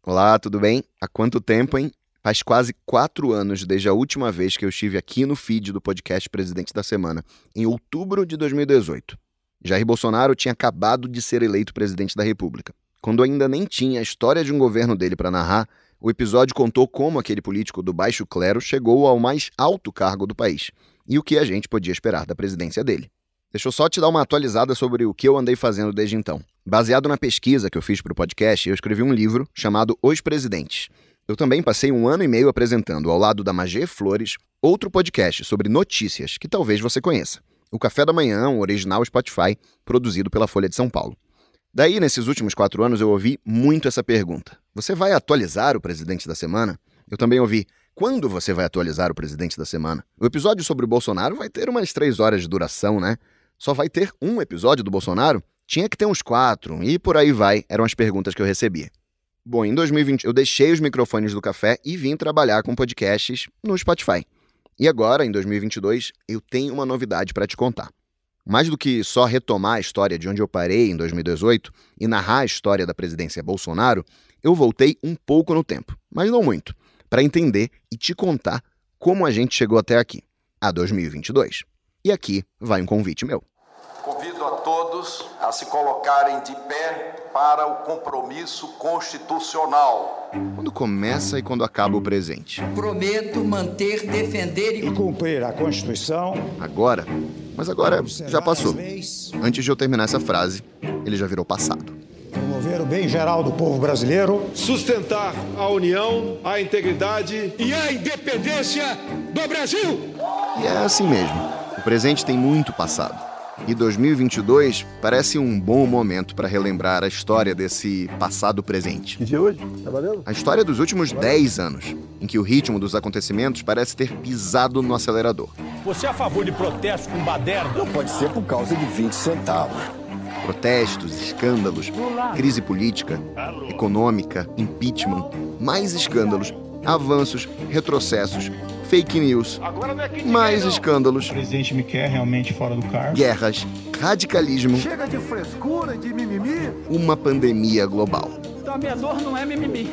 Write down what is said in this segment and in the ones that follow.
Olá, tudo bem? Há quanto tempo, hein? Faz quase 4 anos desde a última vez que eu estive aqui no feed do podcast Presidente da Semana, em outubro de 2018. Jair Bolsonaro tinha acabado de ser eleito presidente da República. Quando ainda nem tinha a história de um governo dele para narrar, o episódio contou como aquele político do baixo clero chegou ao mais alto cargo do país e o que a gente podia esperar da presidência dele. Deixa eu só te dar uma atualizada sobre o que eu andei fazendo desde então. Baseado na pesquisa que eu fiz para o podcast, eu escrevi um livro chamado Os Presidentes. Eu também passei 1 ano e meio apresentando, ao lado da Magê Flores, outro podcast sobre notícias que talvez você conheça. O Café da Manhã, um original Spotify, produzido pela Folha de São Paulo. Daí, nesses últimos 4 anos, eu ouvi muito essa pergunta. Você vai atualizar o Presidente da Semana? Eu também ouvi, quando você vai atualizar o Presidente da Semana? O episódio sobre o Bolsonaro vai ter umas 3 horas de duração, né? Só vai ter um episódio do Bolsonaro? Tinha que ter uns 4, e por aí vai, eram as perguntas que eu recebia. Bom, em 2020 eu deixei os microfones do café e vim trabalhar com podcasts no Spotify. E agora, em 2022, eu tenho uma novidade para te contar. Mais do que só retomar a história de onde eu parei em 2018 e narrar a história da presidência Bolsonaro, eu voltei um pouco no tempo, mas não muito, para entender e te contar como a gente chegou até aqui, a 2022. E aqui vai um convite meu. Convido a todos a se colocarem de pé para o compromisso constitucional. Quando começa e quando acaba o presente? Prometo manter, defender e cumprir a Constituição. Agora? Mas agora já passou. Antes de eu terminar essa frase, ele já virou passado. Promover o bem geral do povo brasileiro. Sustentar a união, a integridade e a independência do Brasil. E é assim mesmo. O presente tem muito passado. E 2022 parece um bom momento para relembrar a história desse passado presente. Que dia hoje? Tá valendo? A história dos últimos 10 anos, em que o ritmo dos acontecimentos parece ter pisado no acelerador. Você é a favor de protesto com baderna? Não pode ser por causa de 20 centavos. Protestos, escândalos, crise política, econômica, impeachment, mais escândalos, avanços, retrocessos, fake news, mais escândalos, o presidente me quer realmente fora do cargo, guerras, radicalismo, chega de frescura e de mimimi, uma pandemia global. Então a minha dor não é mimimi,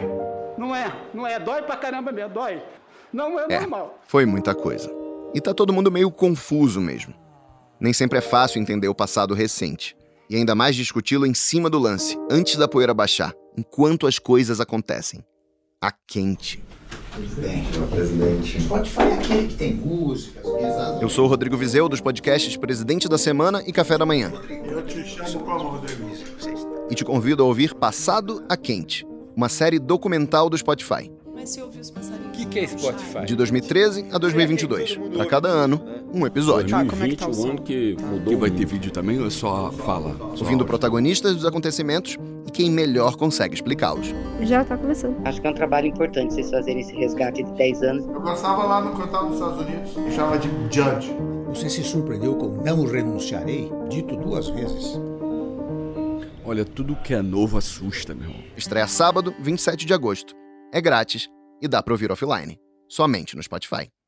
não é, dói pra caramba mesmo, dói, não é normal. Foi muita coisa. E tá todo mundo meio confuso mesmo. Nem sempre é fácil entender o passado recente, e ainda mais discuti-lo em cima do lance, antes da poeira baixar, enquanto as coisas acontecem. A quente. Presidente. Spotify é aquele que tem músicas, risadas. Eu sou o Rodrigo Vizeu, dos podcasts Presidente da Semana e Café da Manhã. Eu te chamo como, Rodrigo? E te convido a ouvir Passado a Quente, uma série documental do Spotify. Mas se ouvir os passarinhos... O que é Spotify? De 2013 a 2022. Para cada ano, um episódio. 2020 é o ano que mudou. E vai ter vídeo também ou é só fala? Ouvindo protagonistas dos acontecimentos e quem melhor consegue explicá-los. Já tá começando. Acho que é um trabalho importante vocês fazerem esse resgate de 10 anos. Eu gostava lá no canal dos Estados Unidos, que chama de Judge. Você se surpreendeu com Não Renunciarei, dito 2 vezes. Olha, tudo que é novo assusta, meu irmão. Estreia sábado, 27 de agosto. É grátis e dá pra ouvir offline. Somente no Spotify.